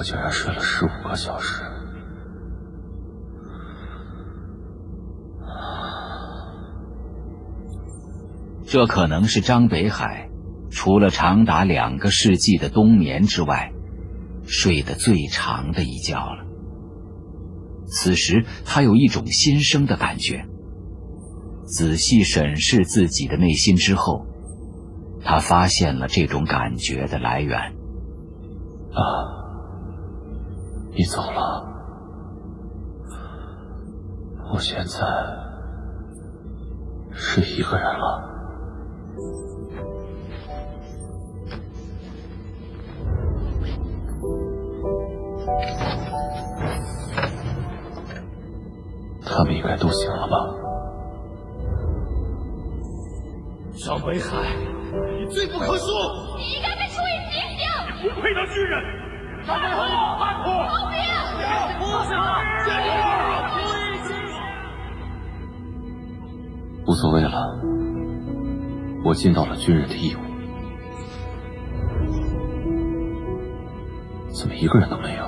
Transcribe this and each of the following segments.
我竟然睡了15个小时。 这可能是张北海除了长达2个世纪的冬眠之外，睡得最长的一觉了。此时他有一种新生的感觉，仔细审视自己的内心之后，他发现了这种感觉的来源。 你走了，我现在是一个人了。他们应该都醒了吧？ 张北海，你罪不可恕！ 你应该被处以极刑！ 不配当巨人！张北海，叛徒！ 逃命！ 无所谓了，我尽到了军人的义务。怎么一个人都没有？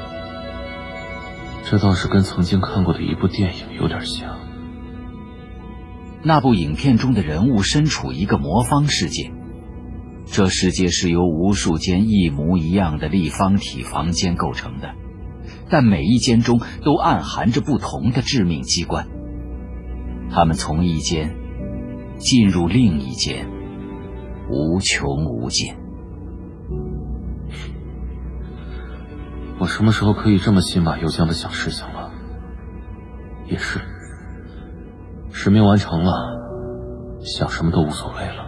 这倒是跟曾经看过的一部电影有点像。 那部影片中的人物身处一个魔方世界，这世界是由无数间一模一样的立方体房间构成的，但每一间中都暗含着不同的致命机关。他们从一间进入另一间，无穷无尽。 我什么时候可以这么心马由缰的想事情了？也是，使命完成了，想什么都无所谓了。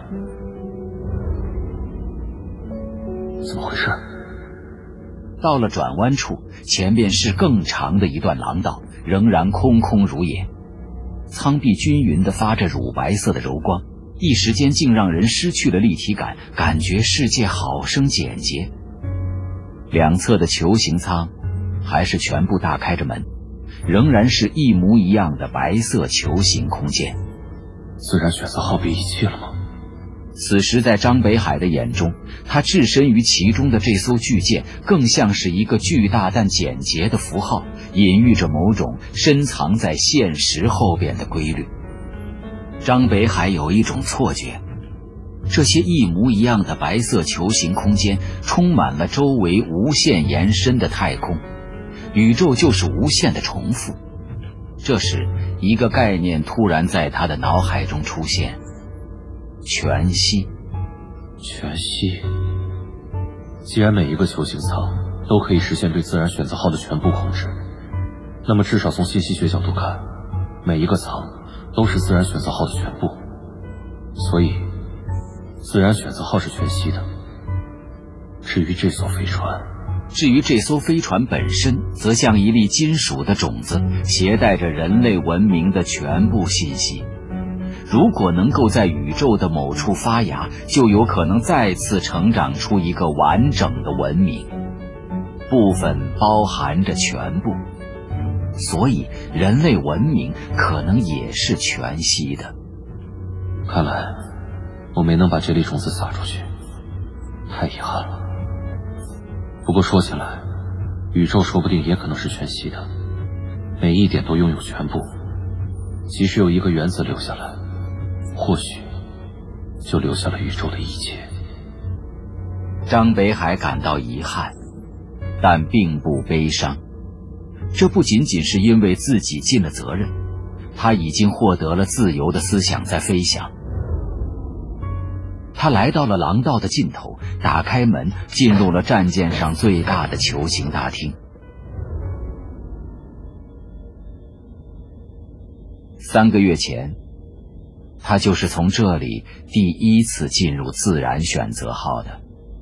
怎么回事？ 到了转弯处，前边是更长的一段廊道，仍然空空如也。苍壁均匀地发着乳白色的柔光，一时间竟让人失去了立体感，感觉世界好生简洁。两侧的球形舱还是全部大开着门，仍然是一模一样的白色球形空间。 自然选择号被遗弃了吗？ 此时在张北海的眼中，他置身于其中的这艘巨舰更像是一个巨大但简洁的符号，隐喻着某种深藏在现实后边的规律。张北海有一种错觉，这些一模一样的白色球形空间充满了周围无限延伸的太空，宇宙就是无限的重复。这时一个概念突然在他的脑海中出现：全息。 全息。既然每一个球形舱都可以实现对自然选择号的全部控制，那么至少从信息学角度看，每一个舱都是自然选择号的全部。所以自然选择号是全息的。至于这艘飞船本身，则像一粒金属的种子，携带着人类文明的全部信息。如果能够在宇宙的某处发芽，就有可能再次成长出一个完整的文明，部分包含着全部。所以人类文明可能也是全息的。 看来我没能把这粒种子撒出去，太遗憾了。不过说起来，宇宙说不定也可能是全息的，每一点都拥有全部。即使有一个原子留下来，或许就留下了宇宙的一切。 张北海感到遗憾，但并不悲伤。这不仅仅是因为自己尽了责任，他已经获得了自由的思想在飞翔。他来到了廊道的尽头，打开门，进入了战舰上最大的球形大厅。3个月前，他就是从这里第一次进入自然选择号的。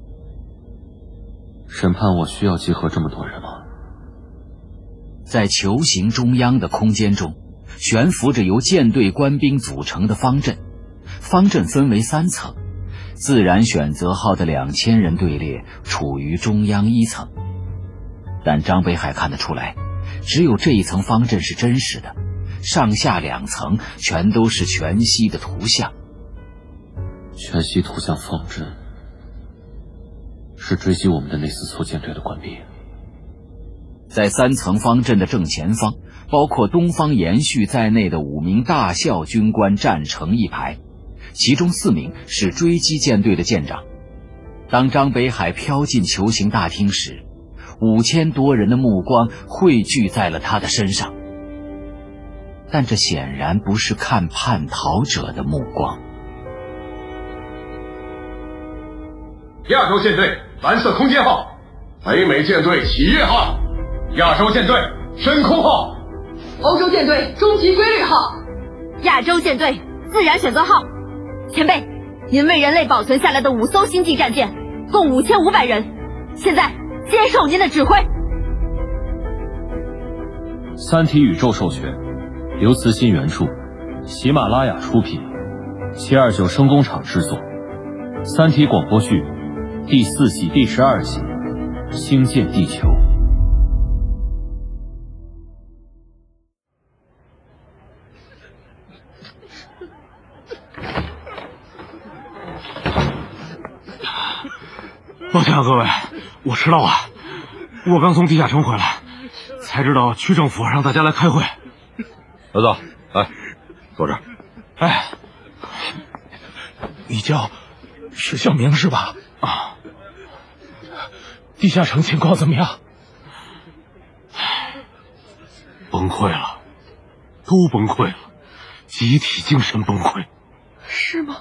审判我需要集合这么多人吗？ 在球形中央的空间中，悬浮着由舰队官兵组成的方阵，方阵分为3层。自然选择号的2000人队列处于中央1层，但张北海看得出来，只有这一层方阵是真实的，上下2层全都是全息的图像。 全息图像方阵是追击我们的那4艘舰队的官兵。 在3层方阵的正前方，包括东方延续在内的5名大校军官站成一排，其中4名是追击舰队的舰长。当张北海飘进球形大厅时，5000多人的目光汇聚在了他的身上，但这显然不是看叛逃者的目光。 亚洲舰队蓝色空间号，北美舰队喜悦号，亚洲舰队深空号， 欧洲舰队终极规律号， 亚洲舰队自然选择号。前辈，您为人类保存下来的5艘星际战舰，共5500人，现在接受您的指挥。 三体宇宙授权，刘慈欣原著，喜马拉雅出品，729声工厂制作，三体广播剧第4季第12集，星舰地球。 抱歉啊，各位，我迟到了。我刚从地下城回来，才知道区政府让大家来开会。 儿子，来，坐这儿。 哎，你叫史孝明是吧？啊，地下城情况怎么样？崩溃了，都崩溃了，集体精神崩溃。 是吗？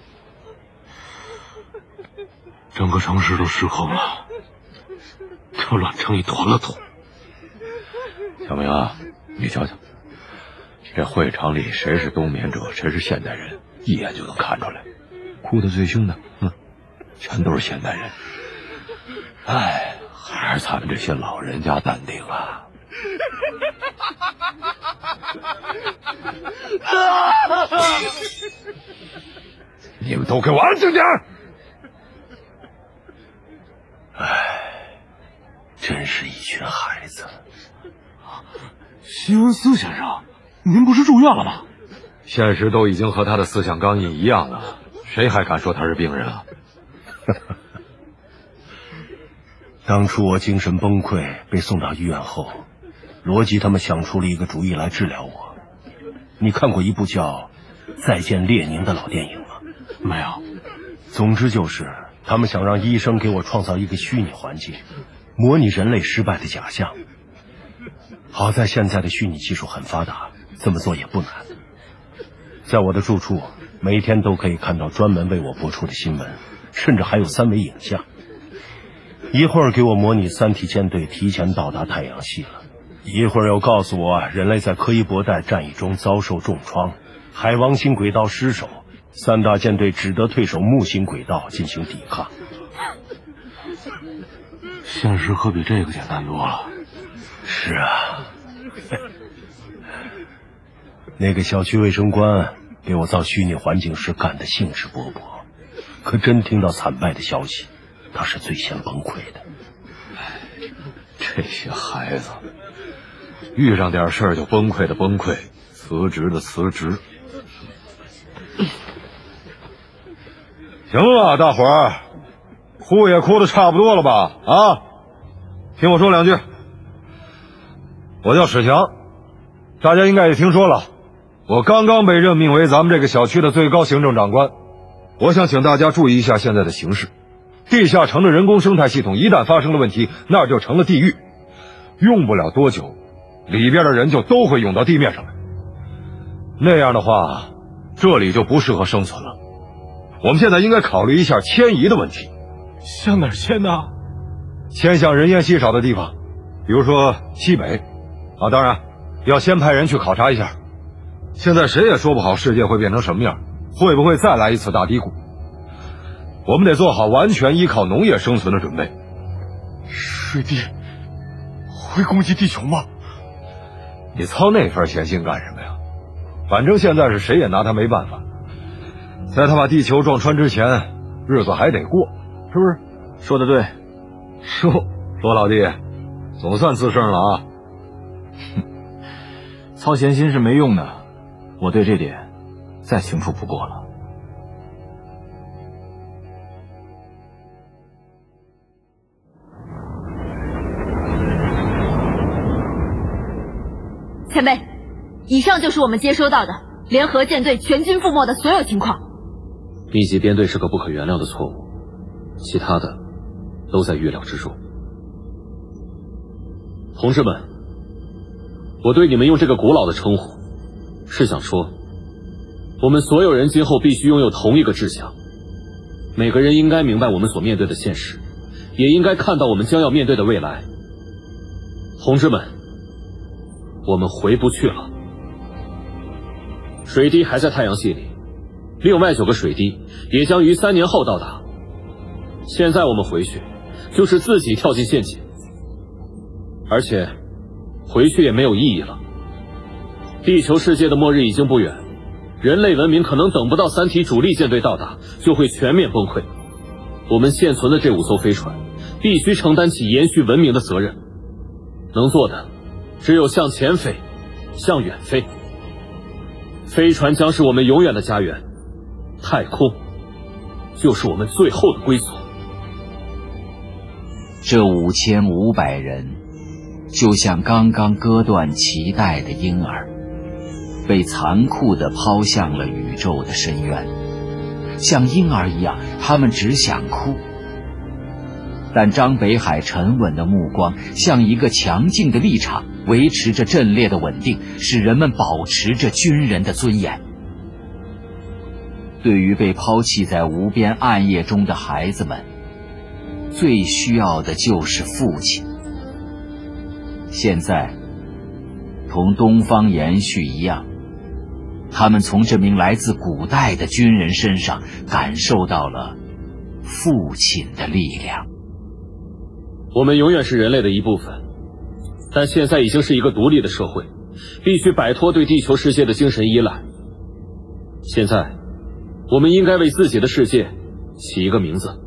整个城市都失控了，都乱成一团了都。 小明啊，你瞧瞧，这会场里谁是冬眠者，谁是现代人，一眼就能看出来。哭得最凶的，全都是现代人。哎，还是咱们这些老人家淡定啊。你们都给我安静点！ 哎，真是一群孩子。西文斯先生，您不是住院了吗？ 现实都已经和他的思想刚印一样了，谁还敢说他是病人啊？ 当初我精神崩溃被送到医院后，罗辑他们想出了一个主意来治疗我。你看过一部叫《再见列宁》的老电影吗？ 没有。 总之就是他们想让医生给我创造一个虚拟环境，模拟人类失败的假象。好在现在的虚拟技术很发达，这么做也不难。在我的住处，每天都可以看到专门为我播出的新闻，甚至还有3维影像。一会儿给我模拟三体舰队提前到达太阳系了，一会儿又告诉我人类在柯伊伯带战役中遭受重创，海王星轨道失守，3大舰队只得退守木星轨道进行抵抗。 现实可比这个简单多了。 是啊，那个小区卫生官给我造虚拟环境时干得兴致勃勃，可真听到惨败的消息，他是最先崩溃的。 这些孩子遇上点事儿就崩溃的崩溃，辞职的辞职。行了，大伙儿，哭也哭得差不多了吧？啊，听我说2句。我叫史强，大家应该也听说了，我刚刚被任命为咱们这个小区的最高行政长官。我想请大家注意一下现在的形势，地下城的人工生态系统一旦发生了问题，那就成了地狱，用不了多久，里边的人就都会涌到地面上来。那样的话，这里就不适合生存了。我们现在应该考虑一下迁移的问题。 向哪儿迁呢？ 迁向人烟稀少的地方，比如说西北啊，当然要先派人去考察一下。现在谁也说不好世界会变成什么样，会不会再来一次大低谷。我们得做好完全依靠农业生存的准备。 水滴会攻击地球吗？ 你操那份闲心干什么呀？反正现在是谁也拿他没办法，在他把地球撞穿之前，日子还得过，是不是？ 说得对。 罗老弟，总算自胜了啊。 操闲心是没用的，我对这点再清楚不过了。 前辈，以上就是我们接收到的联合舰队全军覆没的所有情况。 密集编队是个不可原谅的错误，其他的都在预料之中。同志们，我对你们用这个古老的称呼，是想说，我们所有人今后必须拥有同一个志向，每个人应该明白我们所面对的现实，也应该看到我们将要面对的未来。同志们，我们回不去了。水滴还在太阳系里，另外9个水滴也将于3年后到达。现在我们回去，就是自己跳进陷阱，而且回去也没有意义了。地球世界的末日已经不远，人类文明可能等不到3体主力舰队到达，就会全面崩溃。我们现存的这5艘飞船，必须承担起延续文明的责任。能做的，只有向前飞，向远飞。飞船将是我们永远的家园，太空就是我们最后的归宿。 这5500人，就像刚刚割断脐带的婴儿，被残酷地抛向了宇宙的深渊。像婴儿一样，他们只想哭。但张北海沉稳的目光像一个强劲的立场，维持着阵列的稳定，使人们保持着军人的尊严。对于被抛弃在无边暗夜中的孩子们，最需要的就是父亲。现在同东方延续一样，他们从这名来自古代的军人身上感受到了父亲的力量。 我们永远是人类的一部分，但现在已经是一个独立的社会，必须摆脱对地球世界的精神依赖。现在我们应该为自己的世界起一个名字。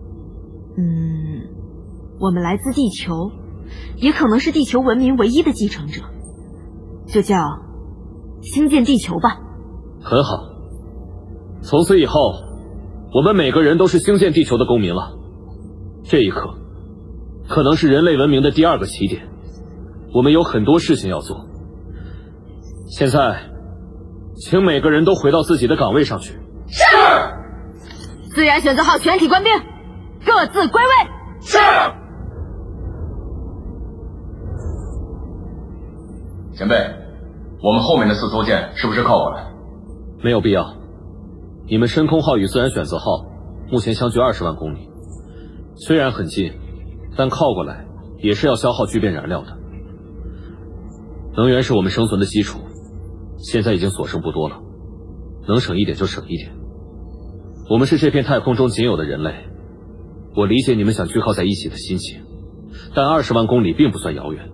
我们来自地球，也可能是地球文明唯一的继承者，就叫星舰地球吧。 很好，从此以后我们每个人都是星舰地球的公民了。这一刻可能是人类文明的第2个起点，我们有很多事情要做。现在请每个人都回到自己的岗位上去。 是。自然选择号全体官兵各自归位。 是。 前辈，我们后面的4艘舰是不是靠过来？ 没有必要。你们深空号与自然选择号目前相距20万公里，虽然很近，但靠过来也是要消耗聚变燃料的。能源是我们生存的基础，现在已经所剩不多了，能省一点就省一点。我们是这片太空中仅有的人类，我理解你们想聚靠在一起的心情，但20万公里并不算遥远。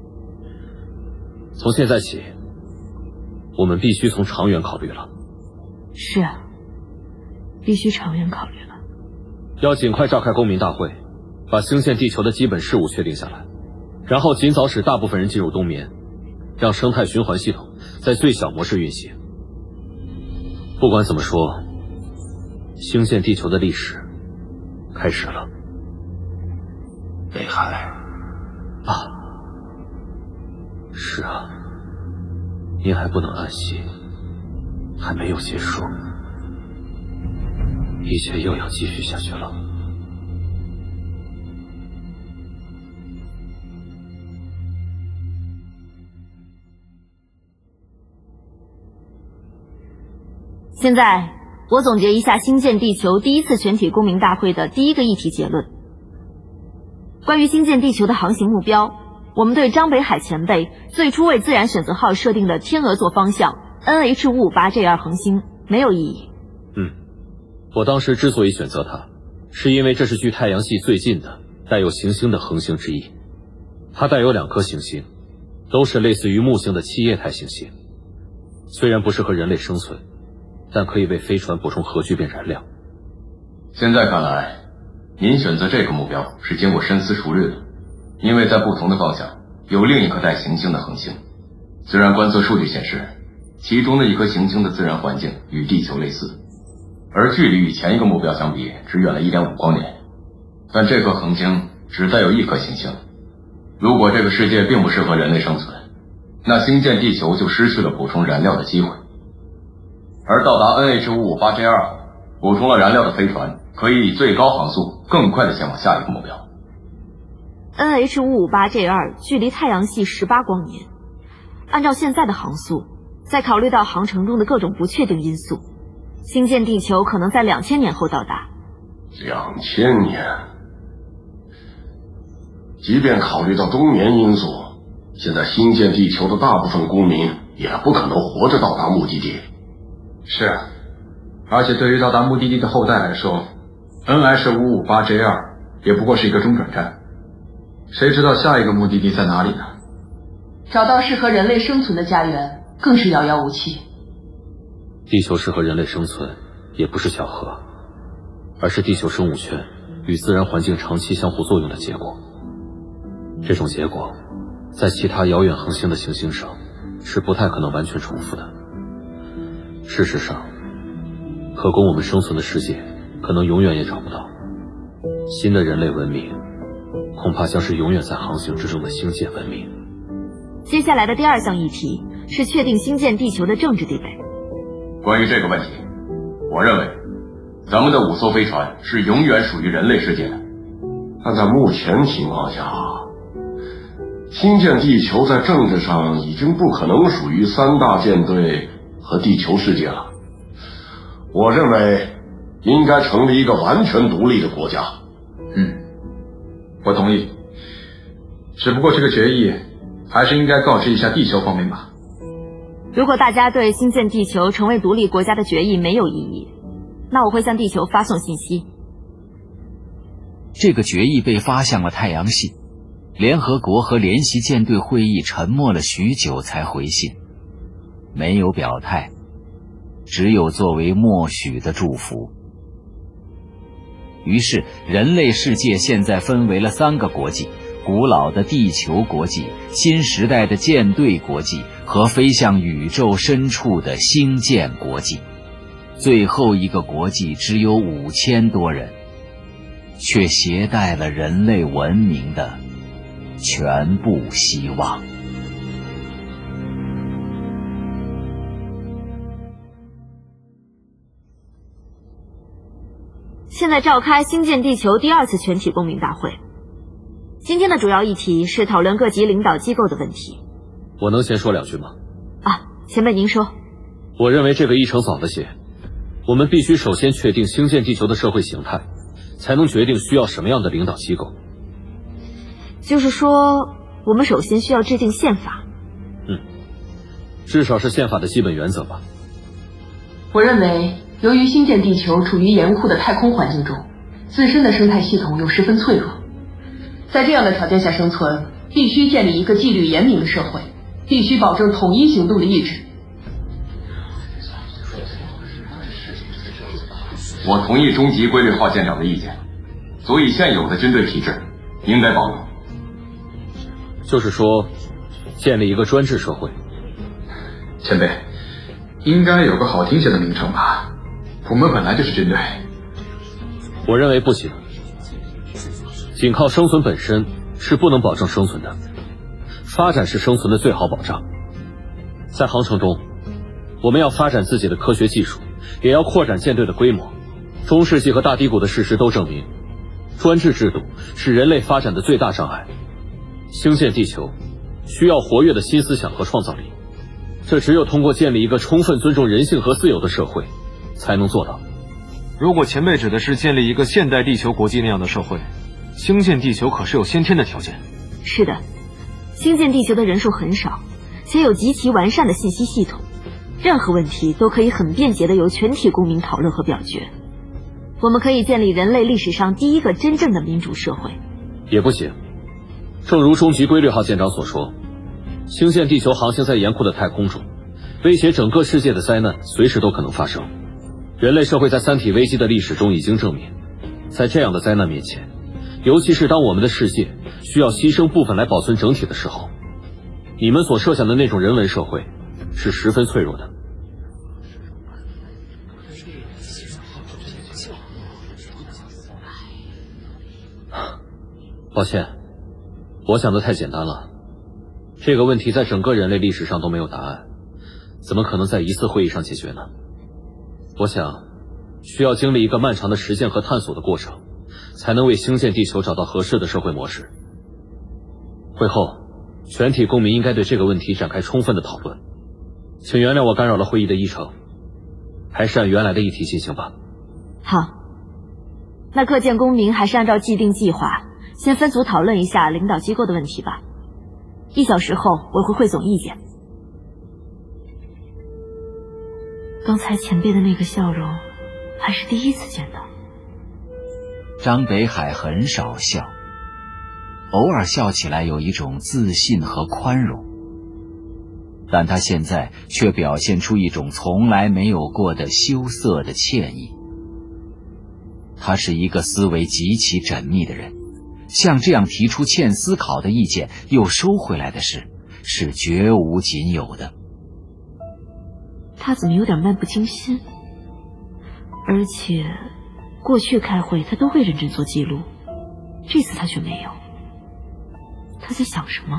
从现在起，我们必须从长远考虑了。 是啊，必须长远考虑了。 要尽快召开公民大会，把星舰地球的基本事务确定下来，然后尽早使大部分人进入冬眠，让生态循环系统在最小模式运行。不管怎么说，星舰地球的历史开始了。 北海啊，是啊，您还不能安息，还没有结束，一切又要继续下去了。 现在我总结一下星舰地球第1次全体公民大会的第1个议题结论。关于星舰地球的航行目标，我们对张北海前辈最初为自然选择号设定的天鹅座方向 NH558J2 恒星没有异议。 我当时之所以选择它，是因为这是距太阳系最近的带有行星的恒星之一。它带有2颗行星，都是类似于木星的气液态行星，虽然不适合人类生存，但可以为飞船补充核聚变燃料。 现在看来，您选择这个目标是经过深思熟虑的，因为在不同的方向有另一颗带行星的恒星。自然观测数据显示，其中的一颗行星的自然环境与地球类似，而距离与前一个目标相比只远了 1.5 光年。但这颗恒星只带有1颗行星，如果这个世界并不适合人类生存， 那星舰地球就失去了补充燃料的机会。而到达 NH558J2 后，补充了燃料的飞船可以以最高航速更快地前往下一个目标。 NH558J2 距离太阳系18光年，按照现在的航速，再考虑到航程中的各种不确定因素，星舰地球可能在2000年后到达。 2000年，即便考虑到冬眠因素，现在星舰地球的大部分公民也不可能活着到达目的地。 是啊，而且对于到达目的地的后代来说 ，NH558J2 也不过是一个中转站。谁知道下一个目的地在哪里呢？ 找到适合人类生存的家园，更是遥遥无期。 地球适合人类生存，也不是巧合，而是地球生物圈与自然环境长期相互作用的结果。这种结果，在其他遥远恒星的行星上是不太可能完全重复的。事实上，可供我们生存的世界，可能永远也找不到。新的人类文明，恐怕将是永远在航行之中的星舰文明。 接下来的第二项议题是确定星舰地球的政治地位。 关于这个问题，我认为咱们的5艘飞船是永远属于人类世界的。 但在目前情况下，星舰地球在政治上已经不可能属于3大舰队和地球世界了。我认为应该成立一个完全独立的国家。 我同意。只不过这个决议还是应该告知一下地球方面吧。 如果大家对星舰地球成为独立国家的决议没有异议，那我会向地球发送信息。 这个决议被发向了太阳系，联合国和联席舰队会议沉默了许久才回信，没有表态，只有作为默许的祝福。于是人类世界现在分为了3个国际：古老的地球国际、新时代的舰队国际和飞向宇宙深处的星舰国际。最后一个国际只有5000多人，却携带了人类文明的全部希望。 现在召开星舰地球第2次全体公民大会。今天的主要议题是讨论各级领导机构的问题。 我能先说2句吗？ 前辈您说。 我认为这个议程早了些，我们必须首先确定星舰地球的社会形态，才能决定需要什么样的领导机构。 就是说，我们首先需要制定宪法。 至少是宪法的基本原则吧。 我认为，由于星舰地球处于严酷的太空环境中，自身的生态系统又十分脆弱，在这样的条件下生存，必须建立一个纪律严明的社会，必须保证统一行动的意志。 我同意中级规律号舰长的意见，所以现有的军队体制应该保留。 就是说，建立一个专制社会。 前辈，应该有个好听些的名称吧？我们本来就是军队。 我认为不行，仅靠生存本身是不能保证生存的，发展是生存的最好保障。在航程中，我们要发展自己的科学技术，也要扩展舰队的规模。中世纪和大低谷的事实都证明，专制制度是人类发展的最大障碍。星舰地球需要活跃的新思想和创造力，这只有通过建立一个充分尊重人性和自由的社会才能做到。 如果前辈指的是建立一个现代地球国际那样的社会，星舰地球可是有先天的条件。 是的，星舰地球的人数很少，且有极其完善的信息系统，任何问题都可以很便捷地由全体公民讨论和表决。我们可以建立人类历史上第一个真正的民主社会。 也不行，正如终极规律号舰长所说，星舰地球航行在严酷的太空中，威胁整个世界的灾难随时都可能发生。人类社会在三体危机的历史中已经证明，在这样的灾难面前，尤其是当我们的世界需要牺牲部分来保存整体的时候，你们所设想的那种人文社会是十分脆弱的。抱歉，我想的太简单了。 这个问题在整个人类历史上都没有答案，怎么可能在一次会议上解决呢？我想，需要经历一个漫长的实践和探索的过程，才能为兴建地球找到合适的社会模式。会后，全体公民应该对这个问题展开充分的讨论。请原谅我干扰了会议的议程，还是按原来的议题进行吧。 好，那各界公民还是按照既定计划，先分组讨论一下领导机构的问题吧。1小时后我会汇总意见。刚才前辈的那个笑容，还是第一次见到。 张北海很少笑，偶尔笑起来有一种自信和宽容，但他现在却表现出一种从来没有过的羞涩的歉意。他是一个思维极其缜密的人，像这样提出欠思考的意见又收回来的事，是绝无仅有的。 他怎么有点漫不经心？而且过去开会他都会认真做记录，这次他却没有。他在想什么？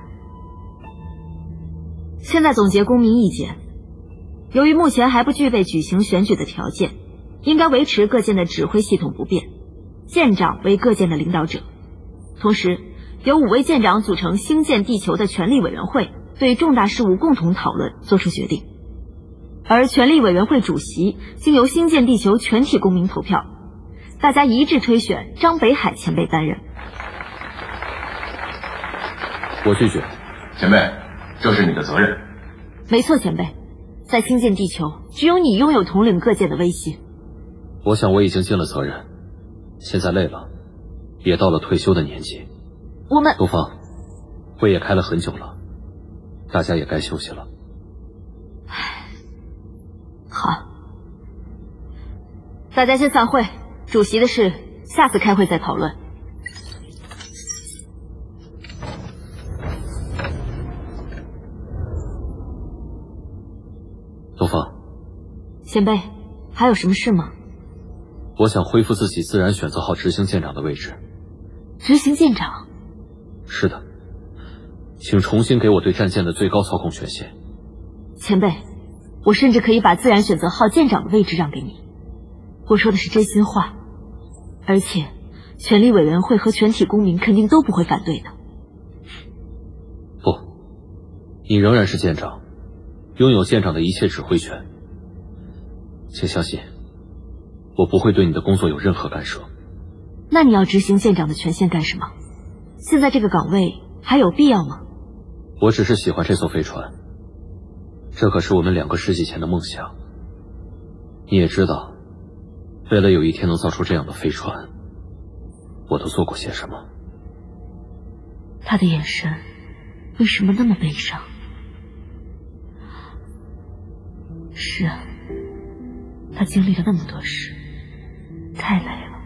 现在总结公民意见，由于目前还不具备举行选举的条件，应该维持各舰的指挥系统不变，舰长为各舰的领导者。同时，由5位舰长组成兴建地球的权力委员会，对重大事务共同讨论，做出决定。而权力委员会主席经由兴建地球全体公民投票，大家一致推选张北海前辈担任。 我拒绝。 前辈，这是你的责任。 没错，前辈，在兴建地球，只有你拥有统领各界的威信。 我想我已经尽了责任，现在累了，也到了退休的年纪。 我们东方，会也开了很久了，大家也该休息了。 好，大家先散会，主席的事下次开会再讨论。 东方， 前辈，还有什么事吗？ 我想恢复自己自然选择号执行舰长的位置。 执行舰长？ 是的，请重新给我对战舰的最高操控权限。 前辈，我甚至可以把自然选择号舰长的位置让给你，我说的是真心话，而且权力委员会和全体公民肯定都不会反对的。 不，你仍然是舰长，拥有舰长的一切指挥权。请相信，我不会对你的工作有任何干涉。 那你要执行舰长的权限干什么？现在这个岗位还有必要吗？ 我只是喜欢这艘飞船，这可是我们2个世纪前的梦想。你也知道，为了有一天能造出这样的飞船，我都做过些什么。 他的眼神为什么那么悲伤？是啊，他经历了那么多事，太累了。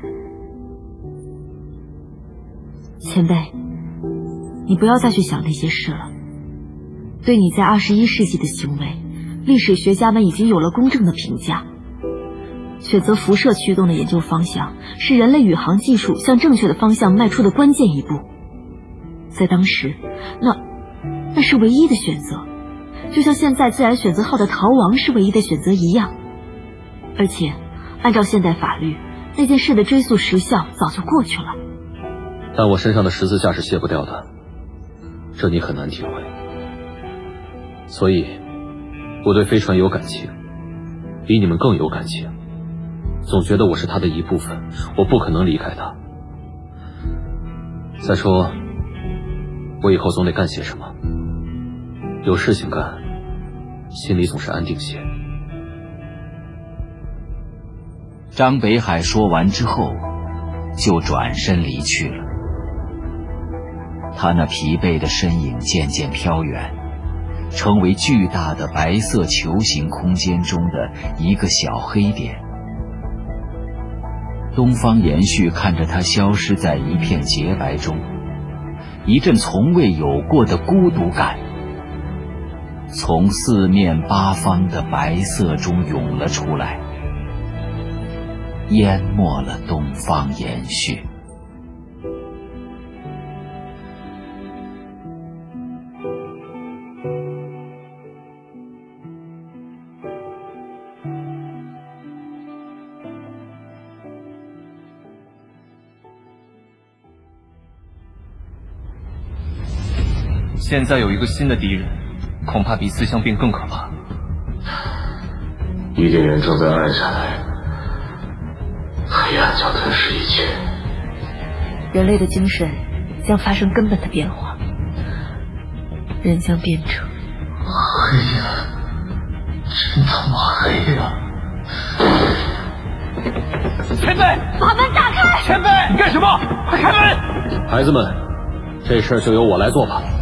前辈，你不要再去想那些事了。对你在21世纪的行为，历史学家们已经有了公正的评价。选择辐射驱动的研究方向，是人类宇航技术向正确的方向迈出的关键一步。在当时，那是唯一的选择，就像现在自然选择号的逃亡是唯一的选择一样。而且，按照现代法律，那件事的追溯时效早就过去了。 但我身上的十字架是卸不掉的，这你很难体会。所以，我对飞船有感情，比你们更有感情。总觉得我是它的一部分，我不可能离开它。再说，我以后总得干些什么，有事情干，心里总是安定些。 张北海说完之后，就转身离去了。他那疲惫的身影渐渐飘远，成为巨大的白色球形空间中的一个小黑点。东方延续看着他消失在一片洁白中，一阵从未有过的孤独感从四面八方的白色中涌了出来，淹没了东方延续。 现在有一个新的敌人，恐怕比思乡病更可怕。 伊甸园正在暗下来，黑暗将吞噬一切。 人类的精神将发生根本的变化，人将变成黑呀，真他妈黑呀！ 前辈， 把门打开！ 前辈，你干什么？快开门！孩子们，这事儿就由我来做吧。